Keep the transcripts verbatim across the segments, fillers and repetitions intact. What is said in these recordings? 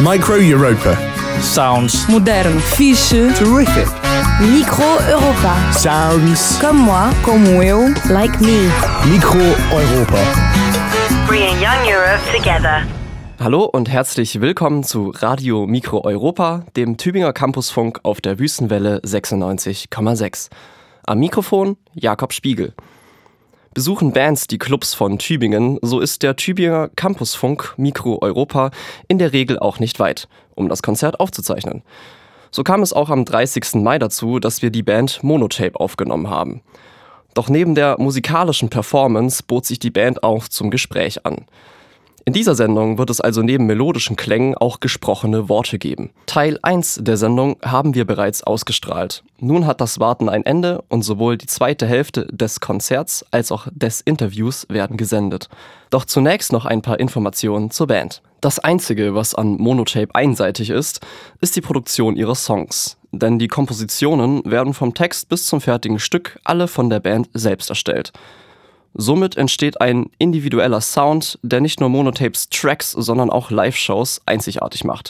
Micro Europa. Sounds. Modern. Fiche. Terrific. Micro Europa. Sounds. Comme moi. Como eu. Like me. Micro Europa. Bringing young Europe together. Hallo und herzlich willkommen zu Radio Micro Europa, dem Tübinger Campusfunk auf der Wüstenwelle sechsundneunzig Komma sechs. Am Mikrofon Jakob Spiegel. Besuchen Bands die Clubs von Tübingen, so ist der Tübinger Campusfunk Micro Europa in der Regel auch nicht weit, um das Konzert aufzuzeichnen. So kam es auch am dreißigsten Mai dazu, dass wir die Band Monotape aufgenommen haben. Doch neben der musikalischen Performance bot sich die Band auch zum Gespräch an. In dieser Sendung wird es also neben melodischen Klängen auch gesprochene Worte geben. Teil eins der Sendung haben wir bereits ausgestrahlt. Nun hat das Warten ein Ende und sowohl die zweite Hälfte des Konzerts als auch des Interviews werden gesendet. Doch zunächst noch ein paar Informationen zur Band. Das Einzige, was an Monotape einseitig ist, ist die Produktion ihrer Songs. Denn die Kompositionen werden vom Text bis zum fertigen Stück alle von der Band selbst erstellt. Somit entsteht ein individueller Sound, der nicht nur Monotapes Tracks, sondern auch Live-Shows einzigartig macht.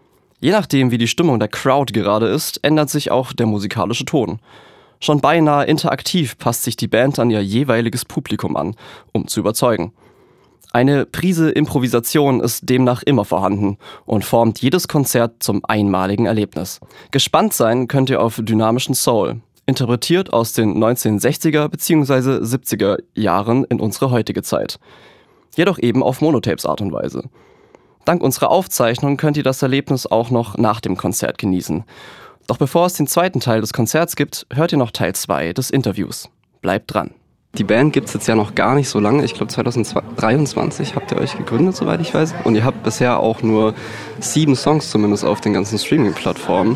Je nachdem, wie die Stimmung der Crowd gerade ist, ändert sich auch der musikalische Ton. Schon beinahe interaktiv passt sich die Band an ihr jeweiliges Publikum an, um zu überzeugen. Eine Prise Improvisation ist demnach immer vorhanden und formt jedes Konzert zum einmaligen Erlebnis. Gespannt sein könnt ihr auf dynamischen Soul, interpretiert aus den neunzehnhundertsechziger bzw. siebziger Jahren in unsere heutige Zeit. Jedoch eben auf Monotapes Art und Weise. Dank unserer Aufzeichnung könnt ihr das Erlebnis auch noch nach dem Konzert genießen. Doch bevor es den zweiten Teil des Konzerts gibt, hört ihr noch Teil zwei des Interviews. Bleibt dran. Die Band gibt es jetzt ja noch gar nicht so lange. Ich glaube zweitausenddreiundzwanzig habt ihr euch gegründet, soweit ich weiß. Und ihr habt bisher auch nur sieben Songs zumindest auf den ganzen Streaming-Plattformen.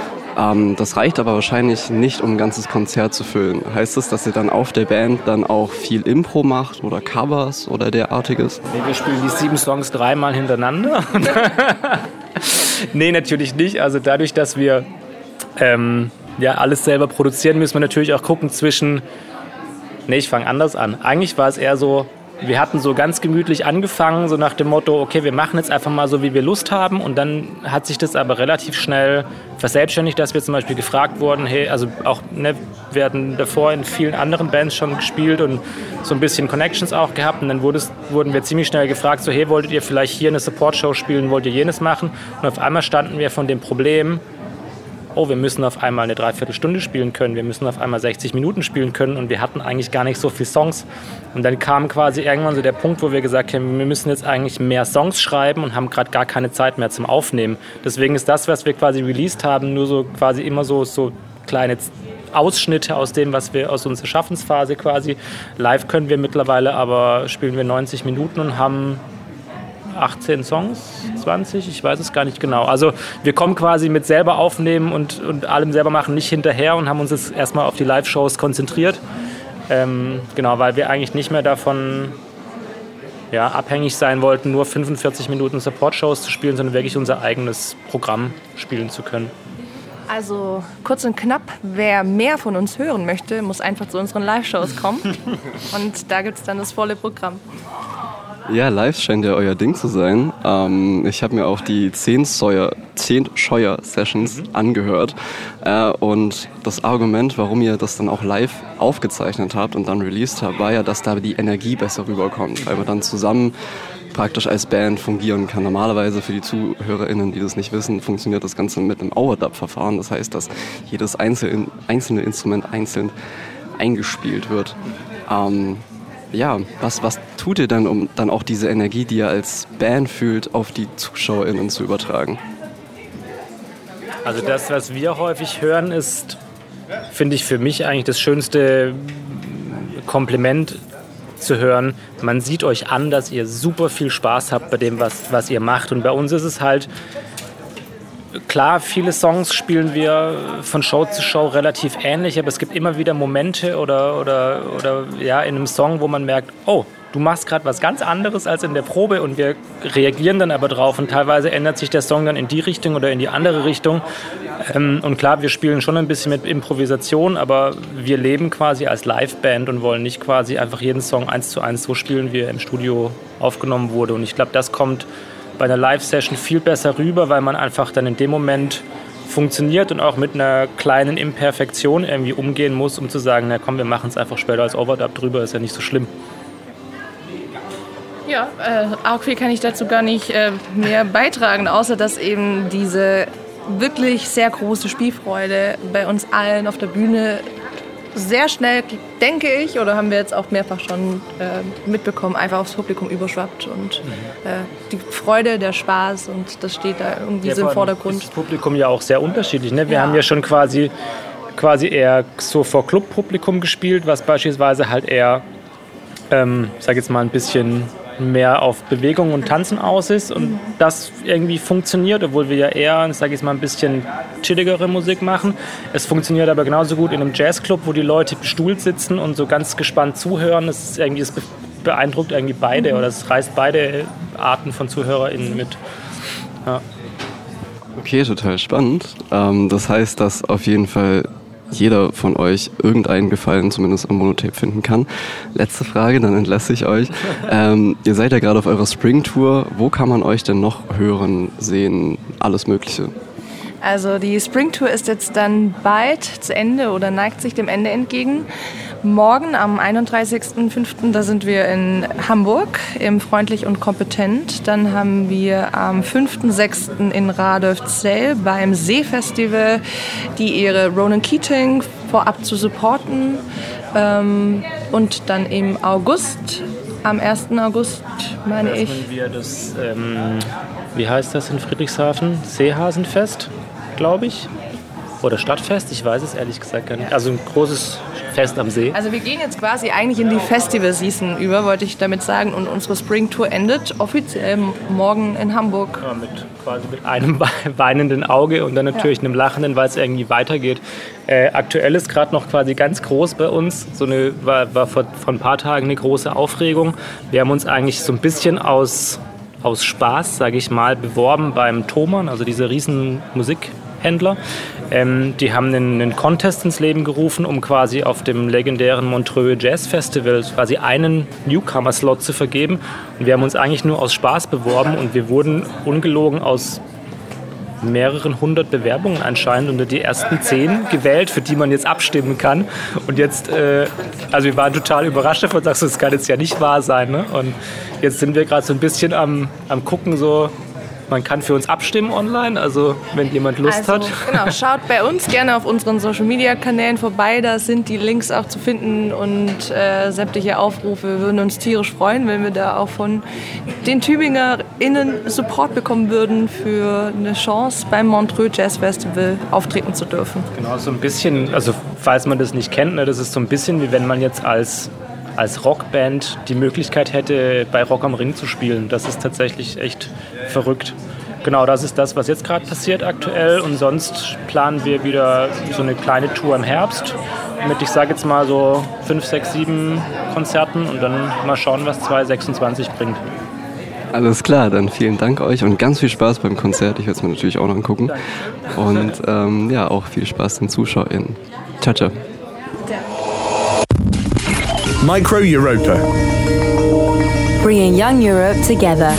Ähm, das reicht aber wahrscheinlich nicht, um ein ganzes Konzert zu füllen. Heißt das, dass ihr dann auf der Band dann auch viel Impro macht oder Covers oder derartiges? Nee, wir spielen die sieben Songs dreimal hintereinander. Nee, natürlich nicht. Also dadurch, dass wir ähm, ja, alles selber produzieren, müssen wir natürlich auch gucken zwischen... Nee, ich fange anders an. Eigentlich war es eher so, wir hatten so ganz gemütlich angefangen, so nach dem Motto, okay, wir machen jetzt einfach mal so, wie wir Lust haben. Und dann hat sich das aber relativ schnell verselbstständigt, dass wir zum Beispiel gefragt wurden, hey, also auch, ne, wir hatten davor in vielen anderen Bands schon gespielt und so ein bisschen Connections auch gehabt. Und dann wurde es, wurden wir ziemlich schnell gefragt, so, hey, wolltet ihr vielleicht hier eine Support-Show spielen, wollt ihr jenes machen? Und auf einmal standen wir von dem Problem, oh, wir müssen auf einmal eine Dreiviertelstunde spielen können, wir müssen auf einmal sechzig Minuten spielen können und wir hatten eigentlich gar nicht so viele Songs. Und dann kam quasi irgendwann so der Punkt, wo wir gesagt haben, wir müssen jetzt eigentlich mehr Songs schreiben und haben gerade gar keine Zeit mehr zum Aufnehmen. Deswegen ist das, was wir quasi released haben, nur so quasi immer so, so kleine Ausschnitte aus dem, was wir aus unserer Schaffensphase quasi. Live können wir mittlerweile, aber spielen wir neunzig Minuten und haben achtzehn Songs, zwanzig, ich weiß es gar nicht genau. Also wir kommen quasi mit selber aufnehmen und, und allem selber machen nicht hinterher und haben uns jetzt erstmal auf die Live-Shows konzentriert. Ähm, genau, weil wir eigentlich nicht mehr davon ja, abhängig sein wollten, nur fünfundvierzig Minuten Support-Shows zu spielen, sondern wirklich unser eigenes Programm spielen zu können. Also kurz und knapp, wer mehr von uns hören möchte, muss einfach zu unseren Live-Shows kommen. Und da gibt es dann das volle Programm. Ja, live scheint ja euer Ding zu sein. Ähm, ich habe mir auch die zehn Scheuer-Sessions angehört. Äh, und das Argument, warum ihr das dann auch live aufgezeichnet habt und dann released habt, war ja, dass da die Energie besser rüberkommt, weil man dann zusammen praktisch als Band fungieren kann. Normalerweise für die ZuhörerInnen, die das nicht wissen, funktioniert das Ganze mit einem Overdub-Verfahren. Das heißt, dass jedes einzelne, einzelne Instrument einzeln eingespielt wird. Ähm, Ja, was, was tut ihr dann, um dann auch diese Energie, die ihr als Band fühlt, auf die ZuschauerInnen zu übertragen? Also das, was wir häufig hören, ist, finde ich für mich eigentlich das schönste Kompliment zu hören. Man sieht euch an, dass ihr super viel Spaß habt bei dem, was, was ihr macht. Und bei uns ist es halt, klar, viele Songs spielen wir von Show zu Show relativ ähnlich, aber es gibt immer wieder Momente oder, oder, oder ja, in einem Song, wo man merkt, oh, du machst gerade was ganz anderes als in der Probe und wir reagieren dann aber drauf und teilweise ändert sich der Song dann in die Richtung oder in die andere Richtung. Und klar, wir spielen schon ein bisschen mit Improvisation, aber wir leben quasi als Liveband und wollen nicht quasi einfach jeden Song eins zu eins so spielen, wie er im Studio aufgenommen wurde. Und ich glaube, das kommt bei einer Live-Session viel besser rüber, weil man einfach dann in dem Moment funktioniert und auch mit einer kleinen Imperfektion irgendwie umgehen muss, um zu sagen, na komm, wir machen es einfach später als Overdub drüber, ist ja nicht so schlimm. Ja, äh, auch viel kann ich dazu gar nicht äh, mehr beitragen, außer dass eben diese wirklich sehr große Spielfreude bei uns allen auf der Bühne sehr schnell, denke ich, oder haben wir jetzt auch mehrfach schon äh, mitbekommen, einfach aufs Publikum überschwappt und äh, die Freude, der Spaß und das steht da irgendwie Ja, so im vor allem Vordergrund. ist das Publikum ja auch sehr unterschiedlich. Ne? Wir Ja. haben ja schon quasi, quasi eher so vor Clubpublikum gespielt, was beispielsweise halt eher, ähm, sag jetzt mal, ein bisschen mehr auf Bewegung und Tanzen aus ist und das irgendwie funktioniert, obwohl wir ja eher, sag ich mal, ein bisschen chilligere Musik machen. Es funktioniert aber genauso gut in einem Jazzclub, wo die Leute bestuhlt sitzen und so ganz gespannt zuhören. Es ist irgendwie, es beeindruckt irgendwie beide oder es reißt beide Arten von ZuhörerInnen mit. Ja. Okay, total spannend. Ähm, das heißt, dass auf jeden Fall jeder von euch irgendeinen Gefallen zumindest am Monotape finden kann. Letzte Frage, dann entlasse ich euch. Ähm, ihr seid ja gerade auf eurer Spring-Tour. Wo kann man euch denn noch hören, sehen, alles Mögliche? Also die Spring-Tour ist jetzt dann bald zu Ende oder neigt sich dem Ende entgegen. Morgen am einunddreißigsten fünften da sind wir in Hamburg im Freundlich und Kompetent. Dann haben wir am fünften sechsten in Radolfzell beim Seefestival die Ehre, Ronan Keating vorab zu supporten. Ähm, und dann im August, am ersten August, meine ich. Öffnen wir das, ähm, wie heißt das in Friedrichshafen? Seehasenfest, glaube ich. Oder Stadtfest, ich weiß es ehrlich gesagt gar nicht. Also ein großes Fest am See. Also wir gehen jetzt quasi eigentlich in die Festival-Season über, wollte ich damit sagen. Und unsere Spring-Tour endet offiziell morgen in Hamburg. Ja, mit, quasi mit einem weinenden Auge und dann natürlich ja. einem lachenden, weil es irgendwie weitergeht. Äh, aktuell ist gerade noch quasi ganz groß bei uns. So eine, war, war vor, vor ein paar Tagen eine große Aufregung. Wir haben uns eigentlich so ein bisschen aus, aus Spaß, sage ich mal, beworben beim Thomann, also dieser riesen Musikhändler. Ähm, die haben einen, einen Contest ins Leben gerufen, um quasi auf dem legendären Montreux Jazz Festival quasi einen Newcomer-Slot zu vergeben. Und wir haben uns eigentlich nur aus Spaß beworben und wir wurden ungelogen aus mehreren hundert Bewerbungen anscheinend unter die ersten zehn gewählt, für die man jetzt abstimmen kann. Und jetzt, äh, also wir waren total überrascht davon, sagst du, das kann jetzt ja nicht wahr sein. Ne? Und jetzt sind wir gerade so ein bisschen am, am gucken, so, man kann für uns abstimmen online, also wenn jemand Lust also, hat. Genau, schaut bei uns gerne auf unseren Social-Media-Kanälen vorbei, da sind die Links auch zu finden und äh, sämtliche Aufrufe. Wir würden uns tierisch freuen, wenn wir da auch von den TübingerInnen Support bekommen würden für eine Chance beim Montreux Jazz Festival auftreten zu dürfen. Genau, so ein bisschen, also falls man das nicht kennt, ne, das ist so ein bisschen wie wenn man jetzt als als Rockband die Möglichkeit hätte, bei Rock am Ring zu spielen. Das ist tatsächlich echt verrückt. Genau, das ist das, was jetzt gerade passiert aktuell. Und sonst planen wir wieder so eine kleine Tour im Herbst mit, ich sage jetzt mal so fünf, sechs, sieben Konzerten und dann mal schauen, was zwanzig sechsundzwanzig bringt. Alles klar, dann vielen Dank euch und ganz viel Spaß beim Konzert. Ich werde es mir natürlich auch noch angucken. Und ähm, ja, auch viel Spaß den ZuschauerInnen. Ciao, ciao. Micro Europa. Bringing young Europe together.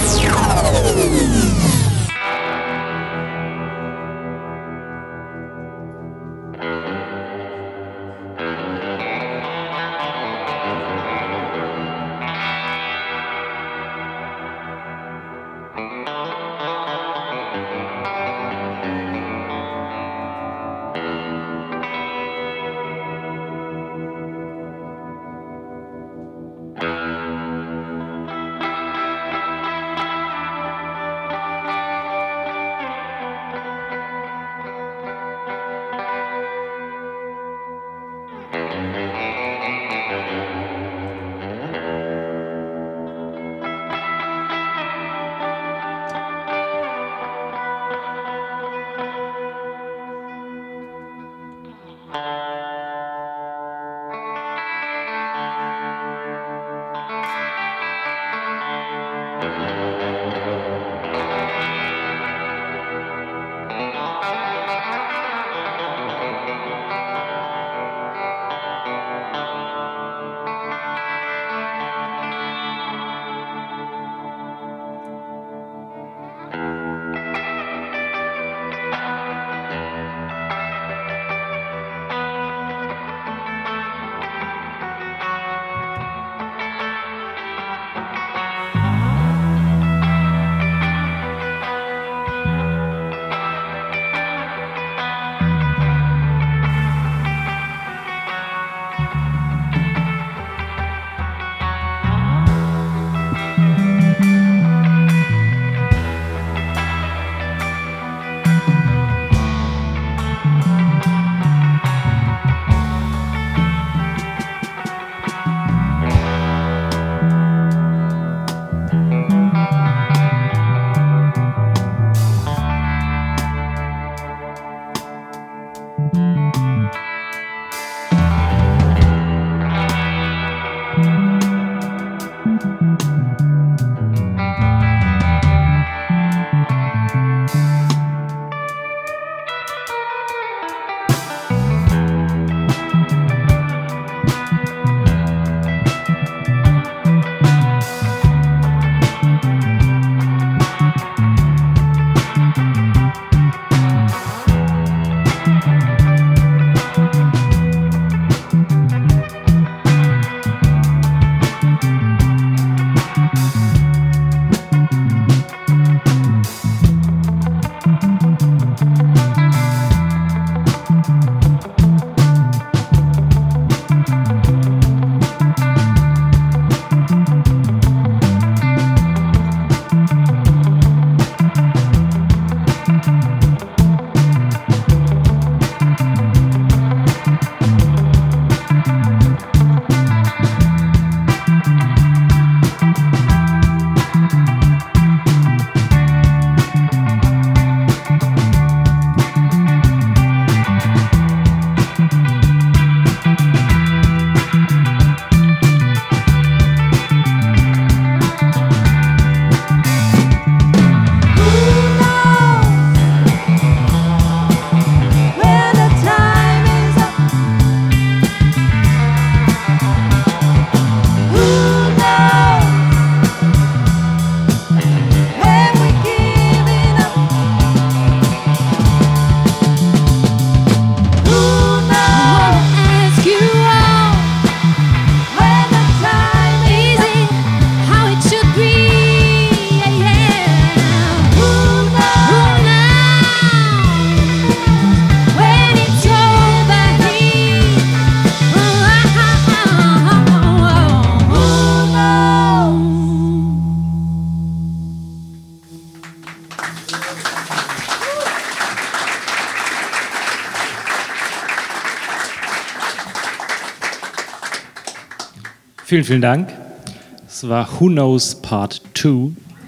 Vielen, vielen Dank. Das war Who Knows Part zwei.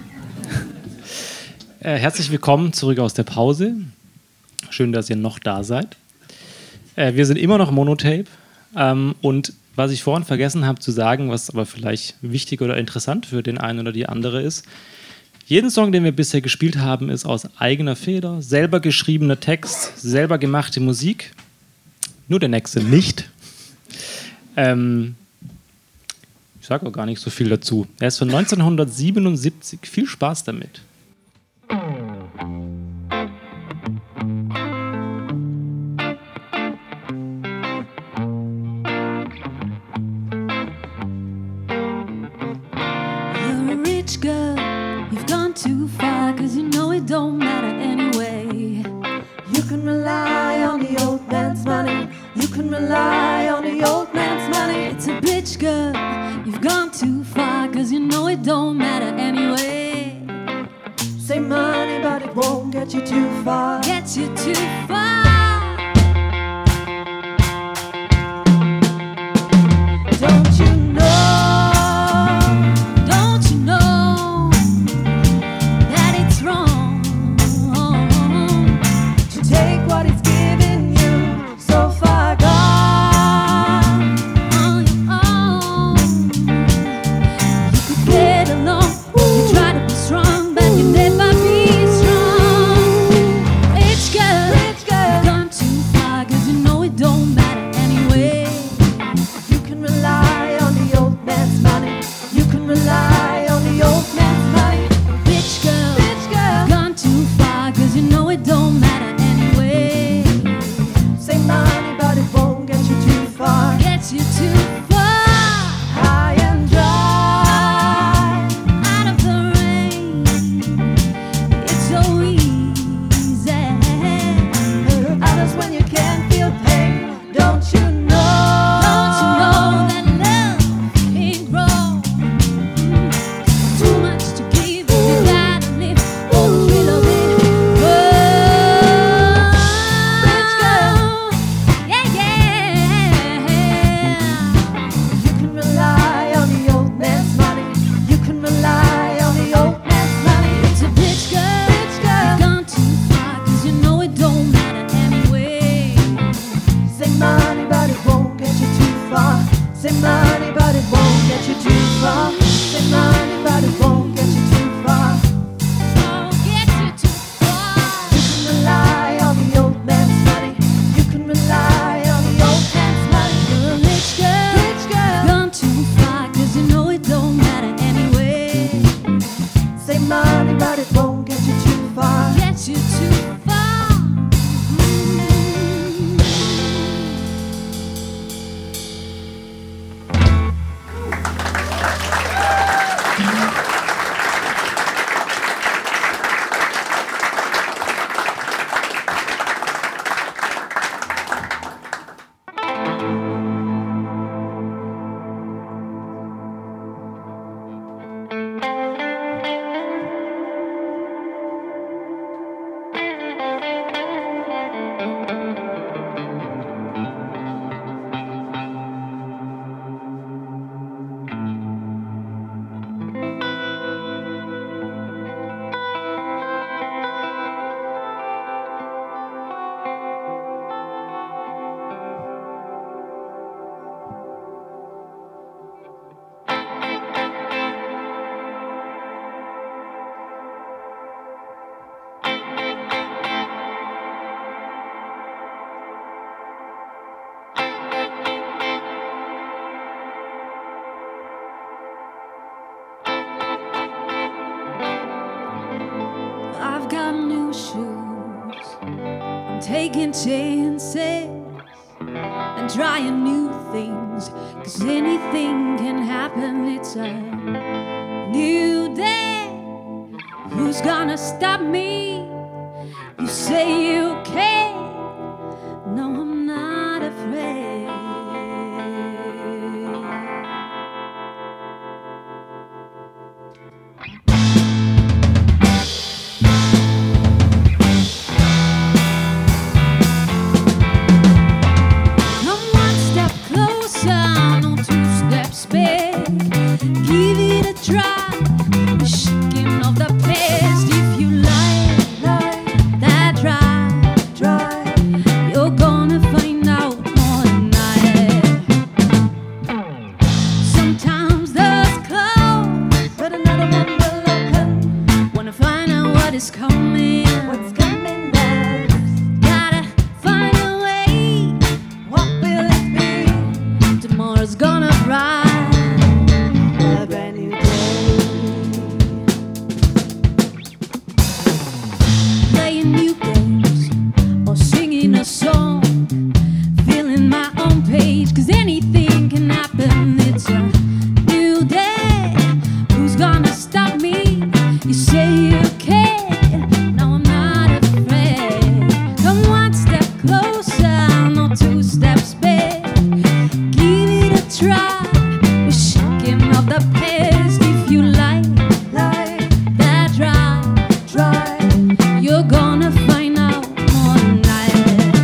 äh, herzlich willkommen zurück aus der Pause. Schön, dass ihr noch da seid. Äh, wir sind immer noch Monotape. Ähm, und was ich vorhin vergessen habe zu sagen, was aber vielleicht wichtig oder interessant für den einen oder die andere ist, jeden Song, den wir bisher gespielt haben, ist aus eigener Feder, selber geschriebener Text, selber gemachte Musik. Nur der nächste nicht. Ähm, ich sage auch gar nicht so viel dazu. Er ist von neunzehnhundertsiebenundsiebzig. Viel Spaß damit. Too far, cause you know it don't matter anyway. You can rely on the old man's money. You can rely on the old man's money. It's a bitch, girl. You've gone too far, cause you know it don't matter anyway. Say money, but it won't get you too far. Gets you too far. Don't you know? Don't you know? Take what it's giving you, so far gone on your own. You could get along, you try to be strong, but you never be strong. Rich girl, rich girl, gone too far, cause you know it don't matter anyway. You can rely on the old man's money. You can rely on the old man's money. Rich girl, rich girl, gone too far, cause you know it don't matter. Money, but it won't get you too far. Gets you too far. High and dry, out of the rain. It's so easy. Others when you can't feel pain. Don't you know? Don't you know that love ain't wrong? Too much to give, you gotta live for the thrill of it. Say money, but it won't get you too far. Say money, but it won't get you too far. Won't get you too far. You can rely on the old man's money. You can rely on the old man's money. You're a rich girl, rich girl, gone too far, cause you know it don't matter anyway. Say money, but it won't get you too far. Get you too far. Taking chances and trying new things, cause anything can happen. It's a new day. Who's gonna stop me? You say you can. No, I'm not afraid. Come one step closer, no two steps back. is coming. What's coming next? Gotta find a way. What will it be? Tomorrow's gonna rise. A brand new day. Playing new games or singing a song. Feeling my own page, 'cause anything can happen. It's a new day. Who's gonna stop me? You say you can. No, I'm not afraid. Come one step closer, no two steps back. Give it a try. We're shaking off the past. If you like, like that drive, drive, you're gonna find out more tonight.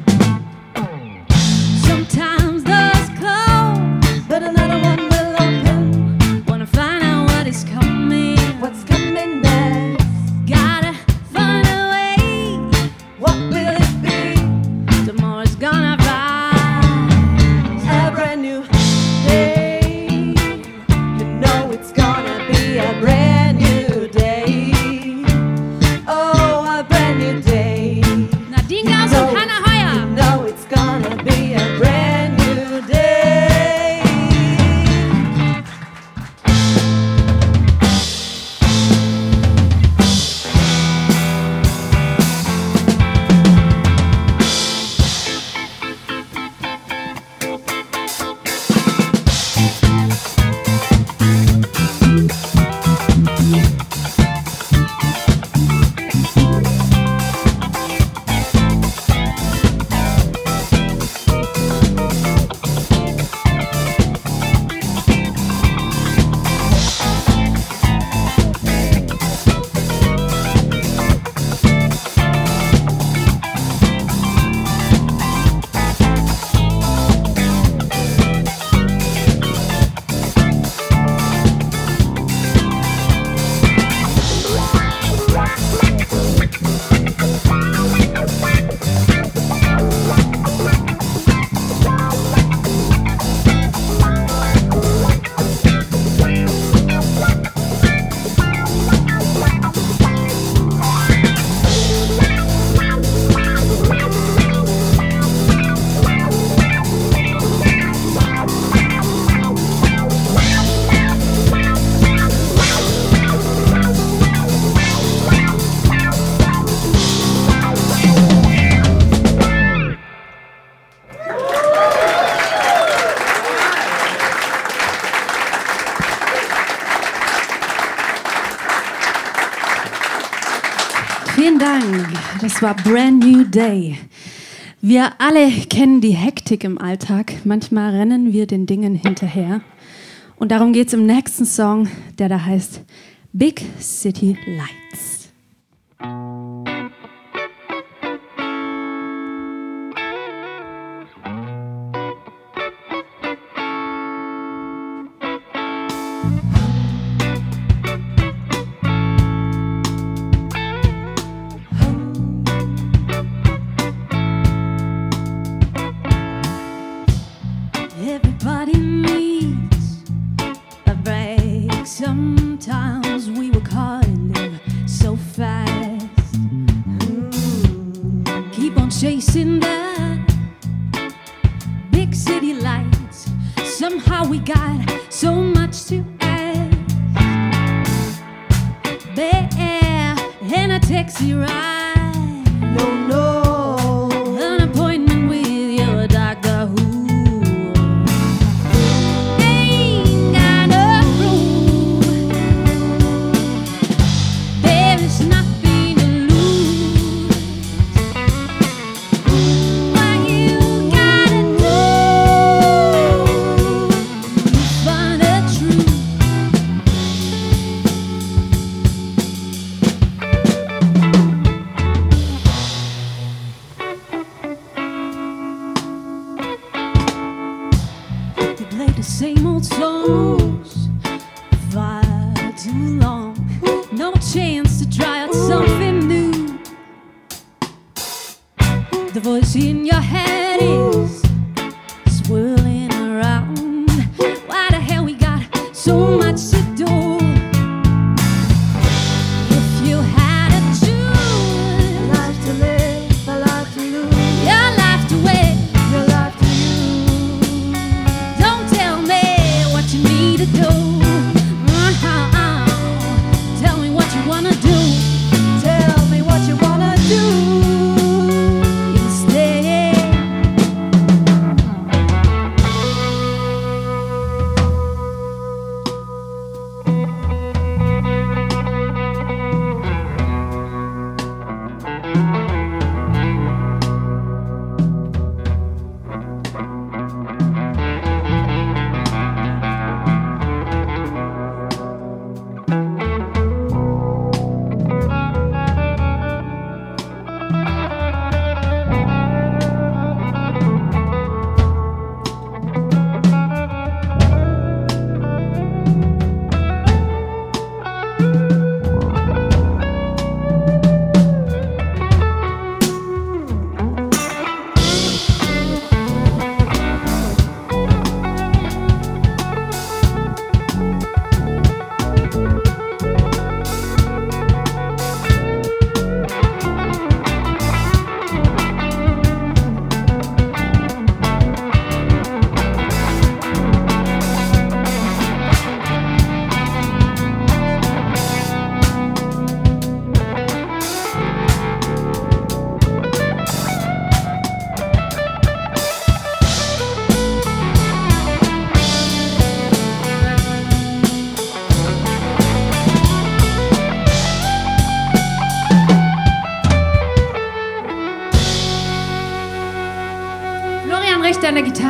Sometimes doors close, but another one will open. Wanna find out what is coming. What's coming next? Gotta find a way. What will it be? Tomorrow's gonna rise. A brand new day. You know it's gonna be a brand new day. Oh, a brand new day. Nadine Gauss und Hannah Heuer. You know it's gonna be a brand new day. Vielen Dank. Das war Brand New Day. Wir alle kennen die Hektik im Alltag. Manchmal rennen wir den Dingen hinterher. Und darum geht es im nächsten Song, der da heißt Big City Lights. Everybody needs a break. Sometimes we work hard and live so fast. Mm. Keep on chasing the big city lights. Somehow we got so much to ask. Bear in a taxi ride. No, no. An appointment with your Doctor Who. Same old songs, far too long. No chance to try out something new. The voice in your head is swirling around. Why the hell we got so much to do? If you had a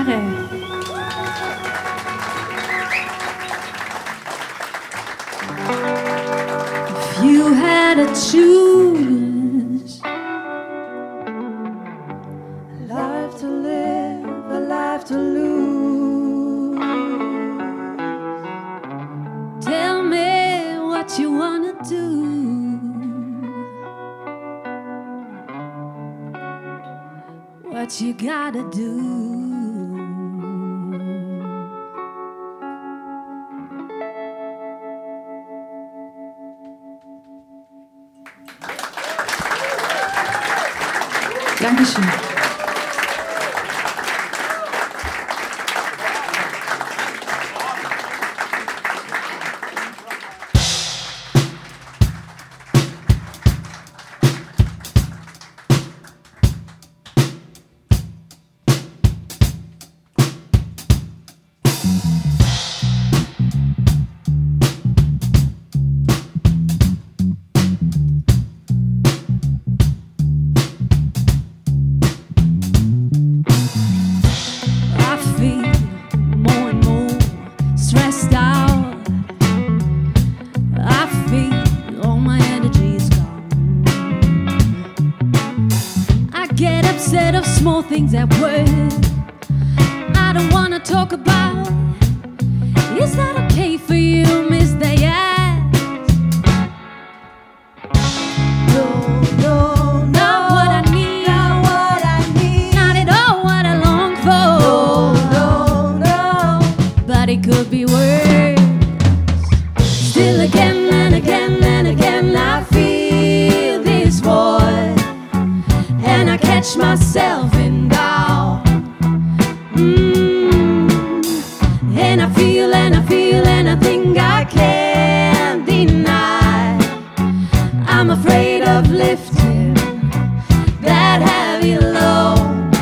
Gitarre. If you had to choose A life to live, a life to lose. tell me what you wanna do. What you gotta do. Dankeschön. I feel more and more stressed out. I feel all my energy is gone. I get upset of small things at work. I don't wanna talk about. Is that okay for you, Miss Diane? No, no, Not what I need. not what I need. Not at all what I long for. No, no, But it could be worse. Still again and again and again I feel this voice, and I catch myself in doubt. Mm. And I feel and I feel and I think I can't deny. I'm afraid of lifting that heavy load.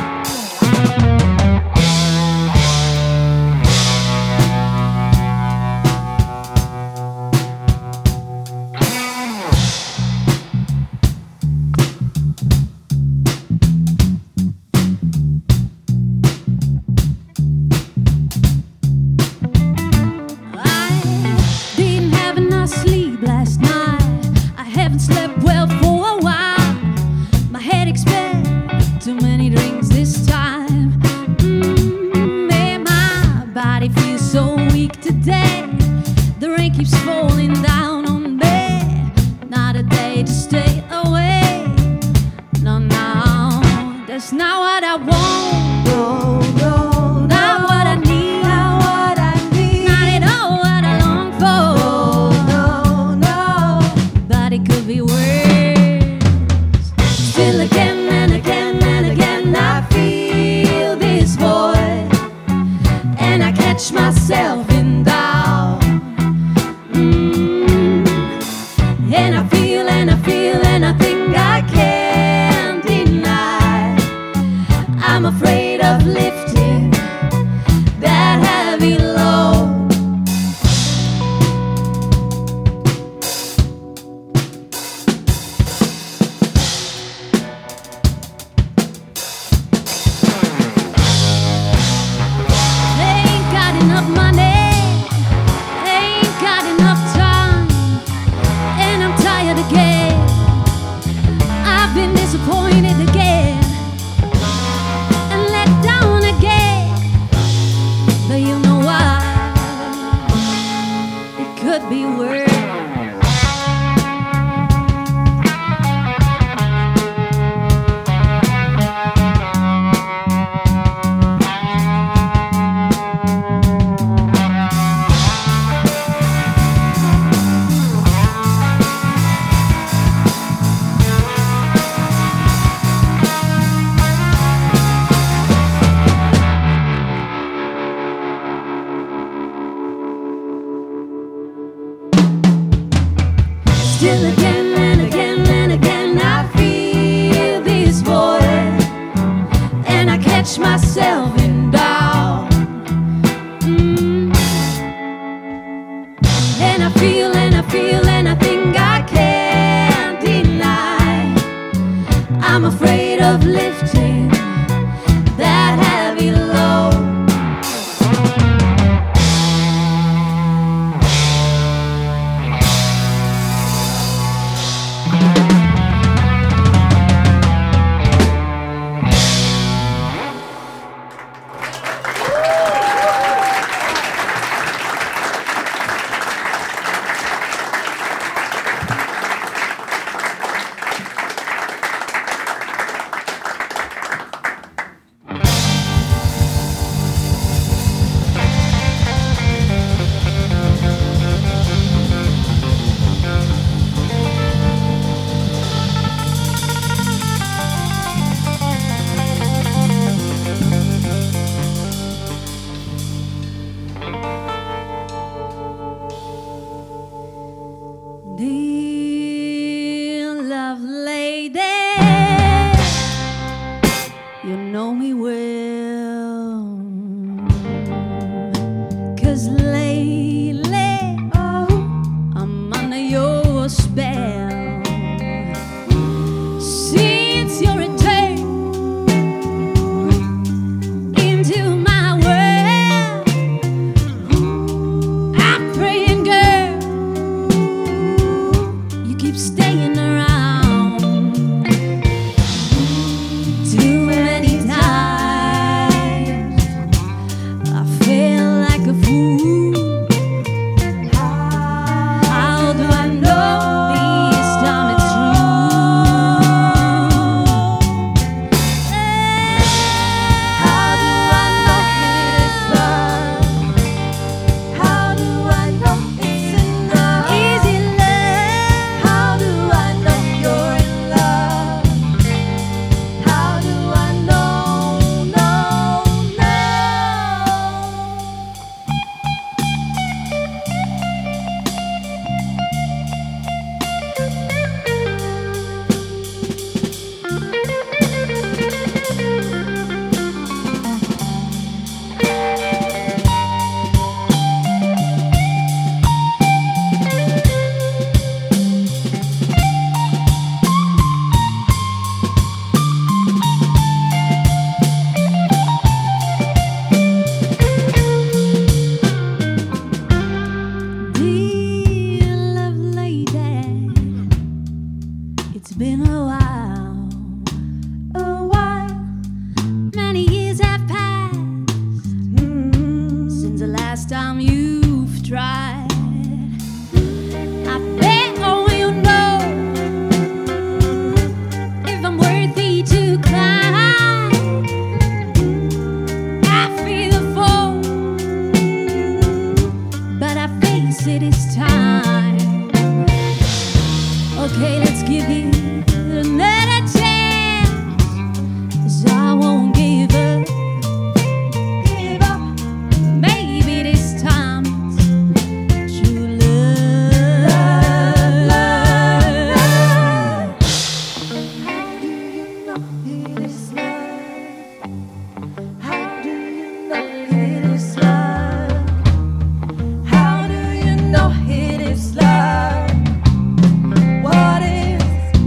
I didn't have enough sleep last night. I haven't slept well for a while. My headache's bad, too many drinks this time. Mm, and my body feels so weak today. The rain keeps falling down on me. Not a day to stay away. No, no, that's not what I want. no, no, Not what I need. not what I need. Not at all what I long for. No, no, But it could be worse. Still again and again and again I feel this voice, and I catch myself in doubt. Mm. And I feel and I feel and I think I can't deny. I'm afraid of lifting that heavy load. Ain't got enough money, ain't got enough time, and I'm tired again. I've been disappointed again and let down again. But you know why? It could be worse. Still again and again and again I feel this voice, and I catch myself in doubt. Mm. And I feel and I feel and I think I can't deny. I'm afraid of lifting that heavy load. Dear love lady, you know me well, 'cause lately, oh, I'm under your spell. Since your return into my world, I'm praying, girl, you keep staying around. Too many times I feel like a fool. How do I know this time it's true? How do I know it's love? How do I know it's enough? Is it love? How do I know you're in love? How do I know? No, no. Dear love lady, it's been a while, a while. Many years have passed since the last time you've tried. I bet all you know if I'm worthy to climb. I feel the fall, but I face it this time. Okay, let's give it another chance, 'cause I won't give up, give up. Maybe this time it's true love, love, love. How do you know it is love? How do you know it is love? How do you know it is love? What is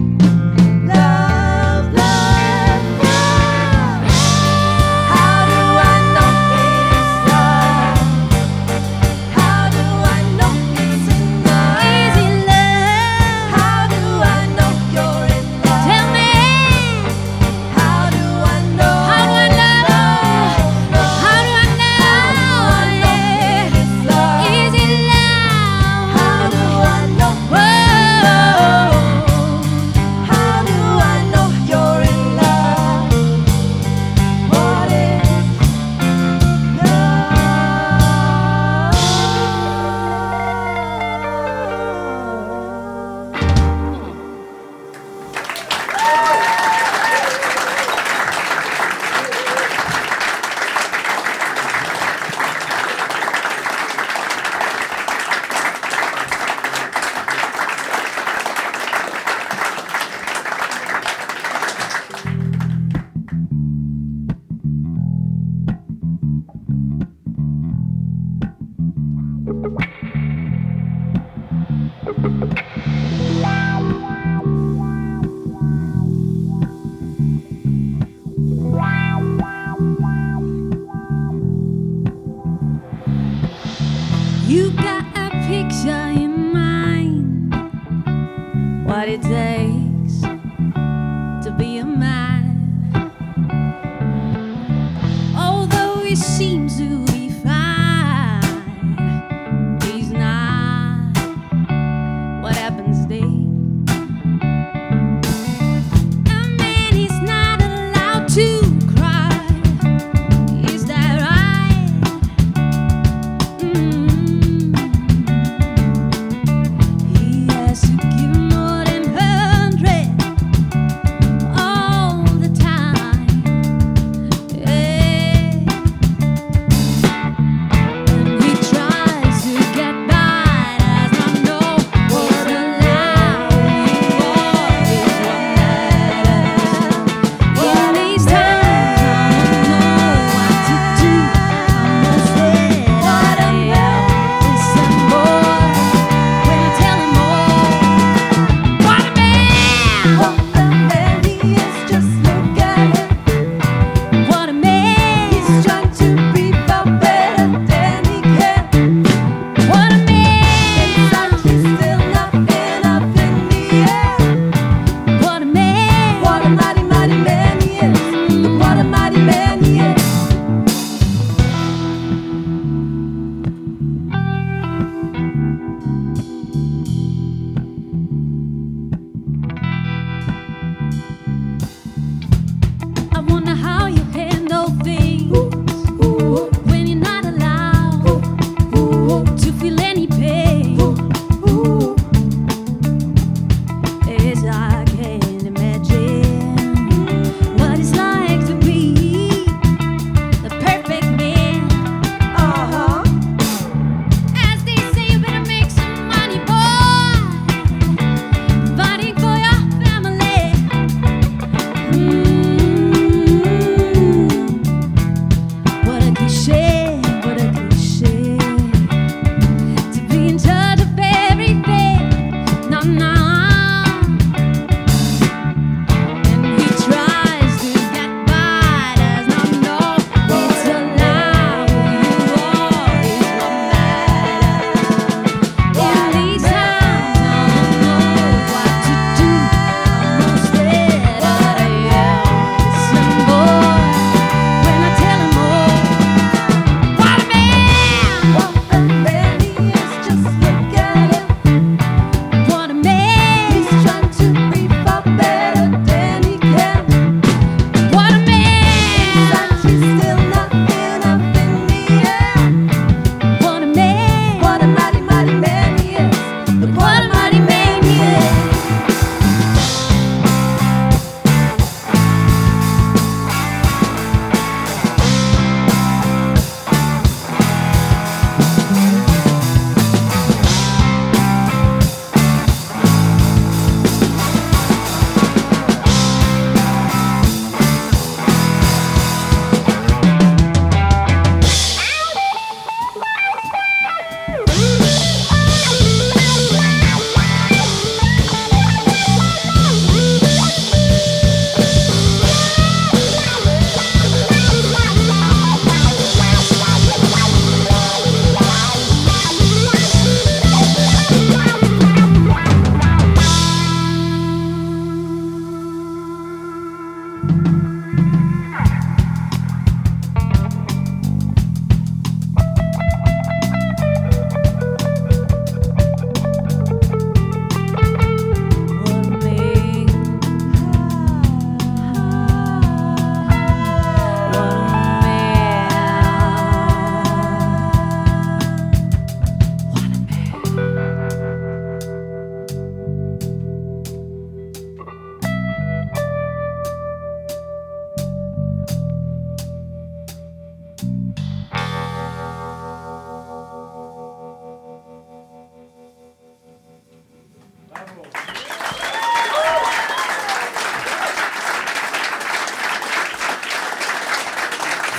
love, love, love? How do I know it is love? How do I know it's enough? Is it love? How do I know you're in love? Tell me. How do I know? How do I know? How do I know? It is love. Is it love? How do I know? Whoa. How do I know you're in love? What is You got a picture in mind, what it takes to be a man. Although he seems to be fine, he's not. What happens then? A man is not allowed to cry. Is that right? Mm. He has to give more than hundred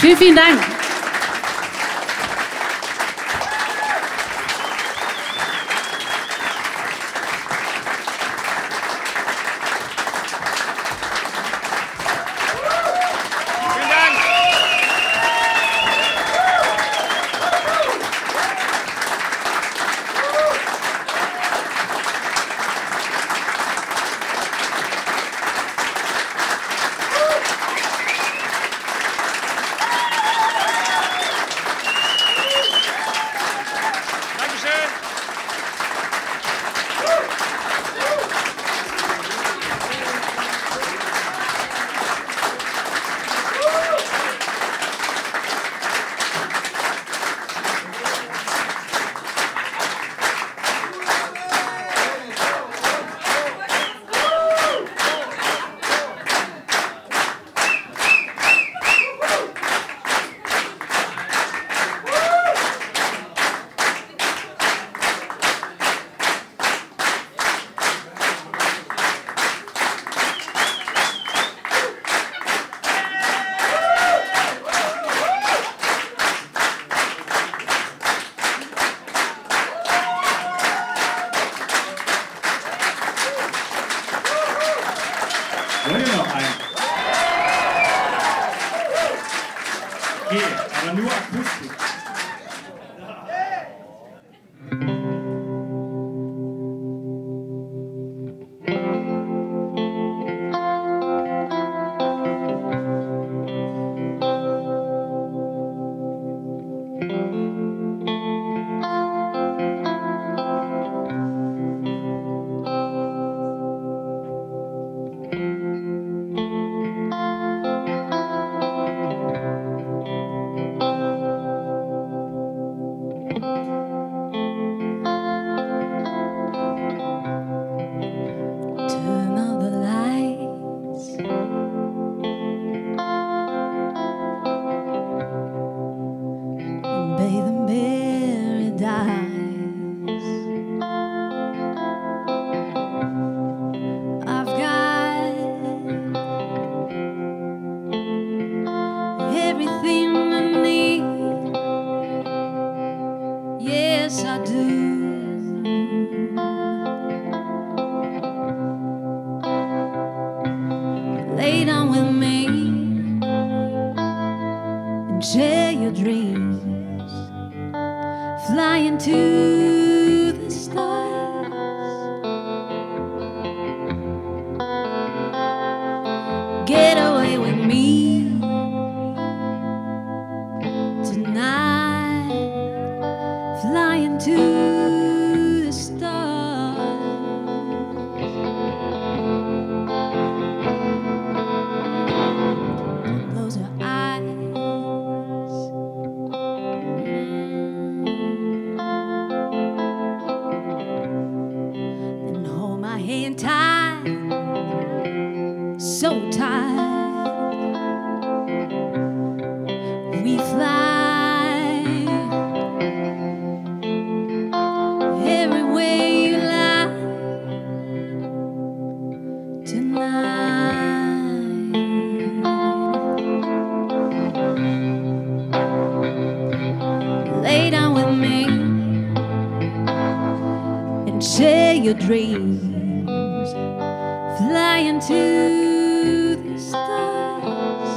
Vielen, vielen Dank. Wollen wir noch einen? Okay, aber nur Akustik. Turn out the lights. And bathe in paradise. I've got everything I need. Yes, I do. Lay down with me and share your dreams. Fly into the stars. Get away with me tonight. Fly into the stars. Close your eyes. Mm. And hold my hand tight, so tight. We fly everywhere you like tonight. Lay down with me and share your dreams. Fly into the stars.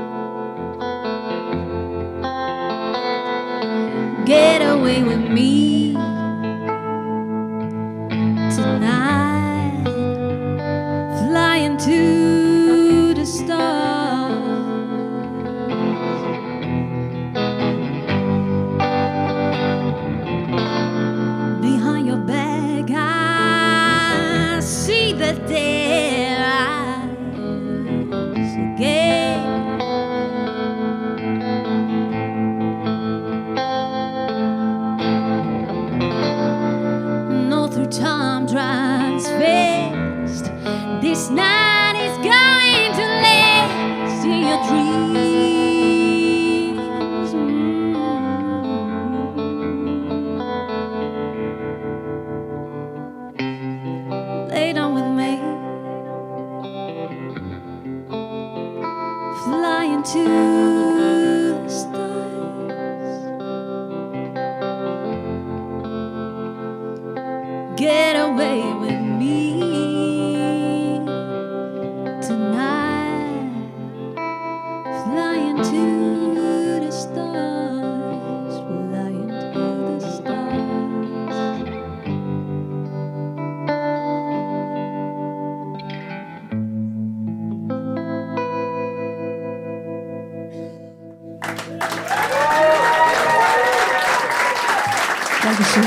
Get away with me tonight. Fly into the stars. Behind your back, I see that there eyes again. No, through time drives fast. This night is going to last in your dreams. Mm. Lay down with me. Fly into the Dankeschön.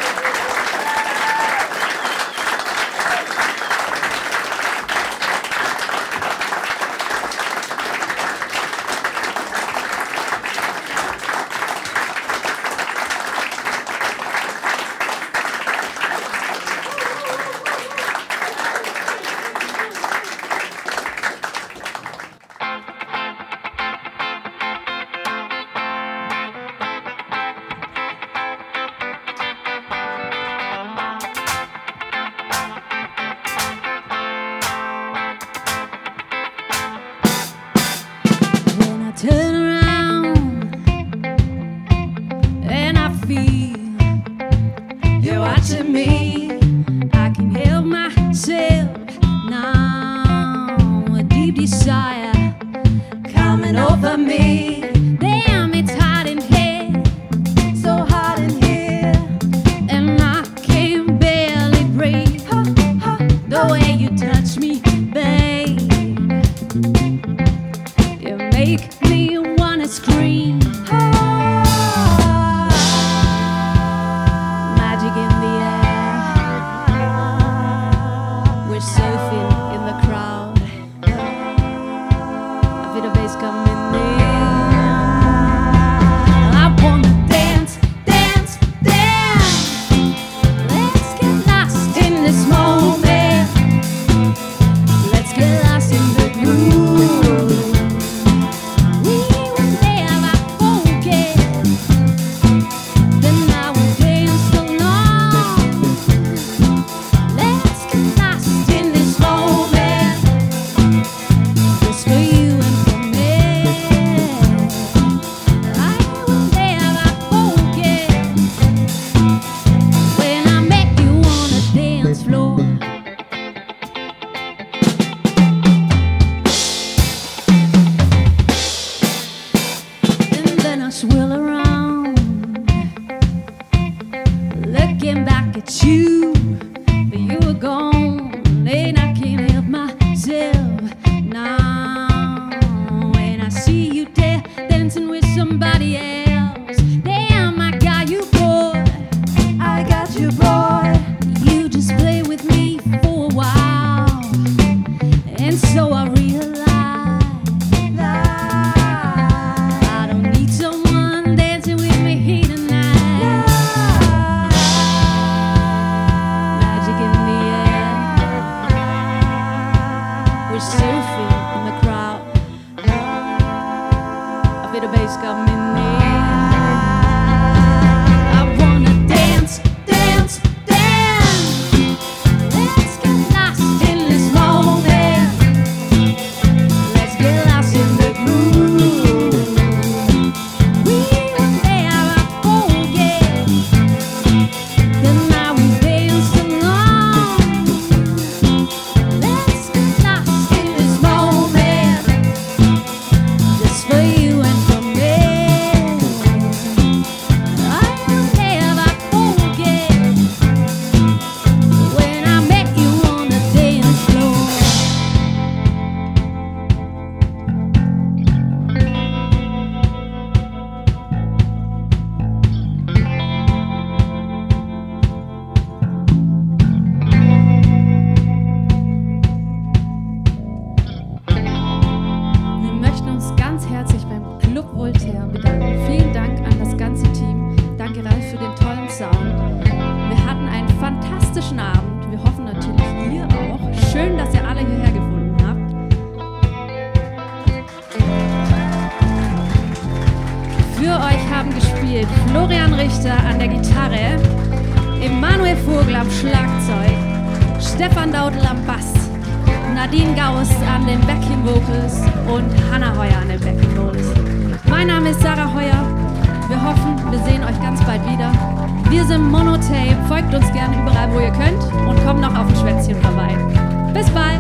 Turn around and I feel you're watching me. I can help myself now. A deep desire coming over me. Damn, it's hot in here, so hot in here, and I can barely breathe. The way you touch me, babe, you make me wanna scream. Magic in the air, we're surfing in the crowd. I feel the bass coming in. I wanna dance, dance, dance. Let's get lost in this moment. Let's get lost in the groove. Swirl around, looking back at you, but you were gone, and I can't help myself now. When I see you there dancing with somebody else, damn, I got you, boy. I got you, boy. You just play with me for a while, and so I realized Florian Richter an der Gitarre, Emanuel Vogel am Schlagzeug, Stefan Daudel am Bass, Nadine Gauss an den Backing Vocals und Hannah Heuer an den Backing Vocals. Mein Name ist Sarah Heuer. Wir hoffen, wir sehen euch ganz bald wieder. Wir sind Monotape. Folgt uns gerne überall, wo ihr könnt und kommt noch auf ein Schwätzchen vorbei. Bis bald!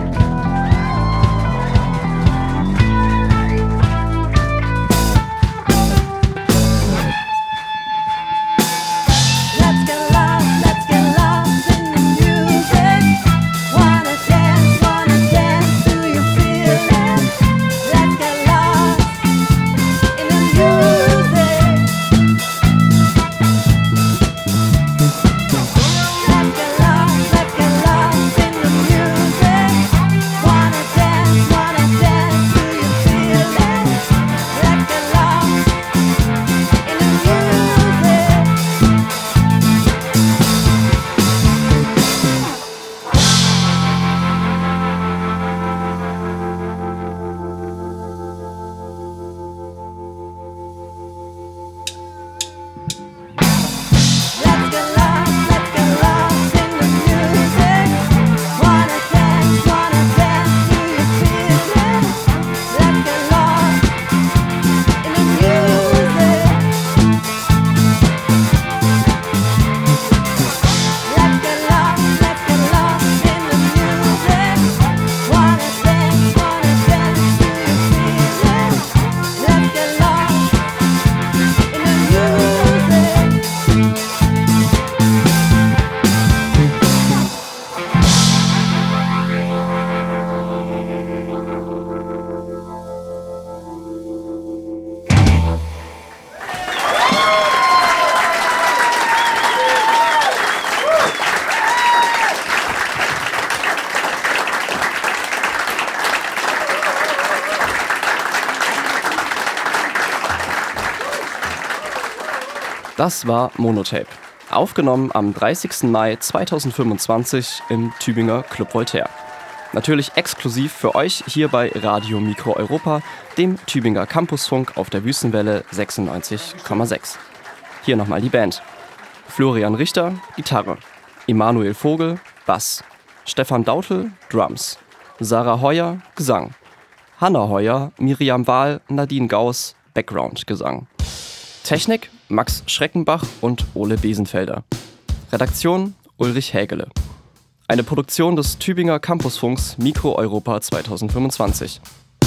Das war Monotape. Aufgenommen am dreißigsten Mai zweitausendfünfundzwanzig im Tübinger Club Voltaire. Natürlich exklusiv für euch hier bei Radio Mikro Europa, dem Tübinger Campusfunk auf der Wüstenwelle sechsundneunzig Komma sechs. Hier nochmal die Band. Florian Richter, Gitarre. Emanuel Vogel, Bass. Stefan Dautel, Drums. Sarah Heuer, Gesang. Hanna Heuer, Miriam Wahl, Nadine Gauss, Background-Gesang. Technik Max Schreckenbach und Ole Besenfelder. Redaktion Ulrich Hägele. Eine Produktion des Tübinger Campusfunks Mikro Europa zweitausendfünfundzwanzig.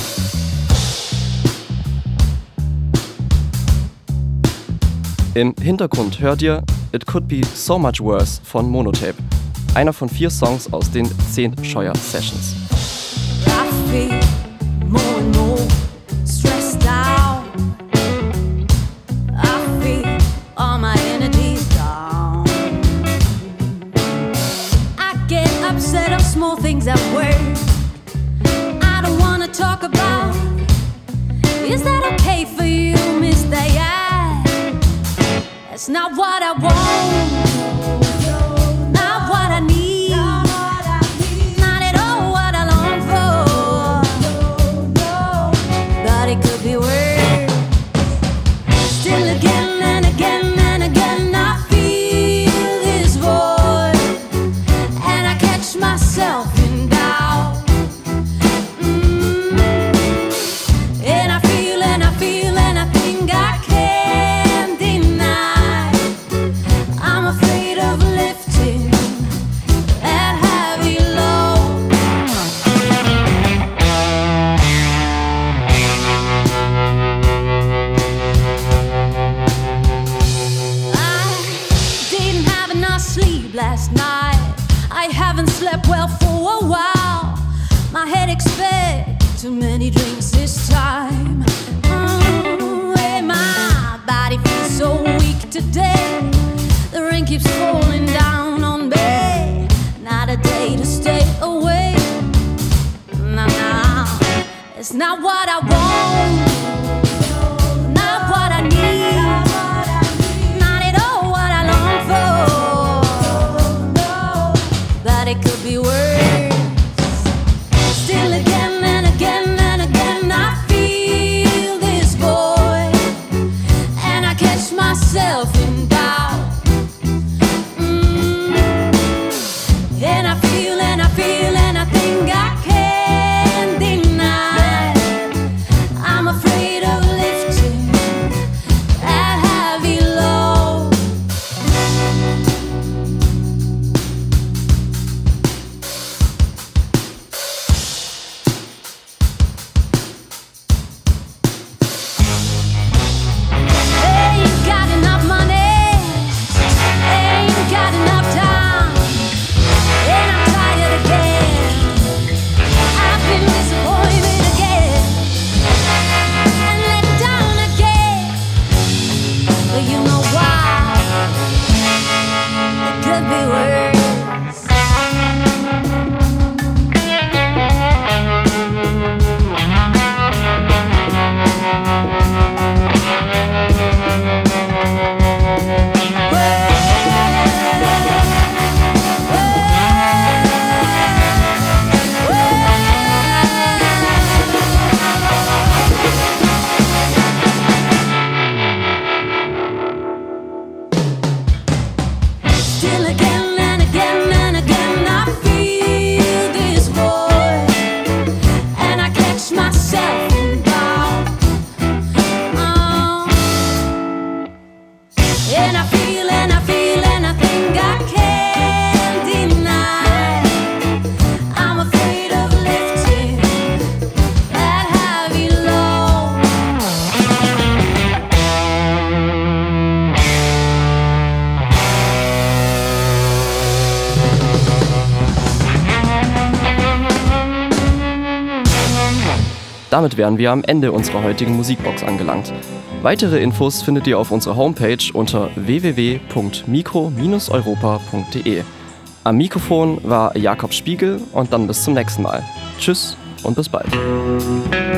Im Hintergrund hört ihr It Could Be So Much Worse von Monotape. Einer von vier Songs aus den zehn Scheuer Sessions. I feel more and more stressed out. I feel all my energy's down. I get upset on small things at work. I don't wanna talk about. Is that okay for you, Mister Yeah? That's not what I want. Not what I need. Not at all what I long for. But it could be worse. Still again and again and again I feel this voice, and I catch myself in doubt. Mm. And I feel and I feel and I think I can't deny. I'm afraid of lifting that heavy load. I didn't have enough sleep last night. I haven't slept well for a while. My head expects too many drinks this time. Mm, and my body feels so weak today. The rain keeps falling down on me. Not a day to stay away. Nah, nah, it's not what I want. Not what I need. Not at all what I long for. But it could be worse. Still again and again and again I feel this voice, and I catch myself in doubt. Mm. And I feel and I feel and I think I can't deny. I'm afraid of lifting that heavy load. Ain't got enough money, ain't got enough time, and I'm tired again. I've been disappointed again and let down again. But you know why? It could be worse. Still again and again and again I feel this voice, and I catch myself in doubt. Oh. And I feel and I feel and I think I can't deny. I'm afraid of lifting that heavy load. Damit wären wir am Ende unserer heutigen Musikbox angelangt. Weitere Infos findet ihr auf unserer Homepage unter w w w punkt mikro Bindestrich europa punkt d e. Am Mikrofon war Jakob Spiegel und dann bis zum nächsten Mal. Tschüss und bis bald.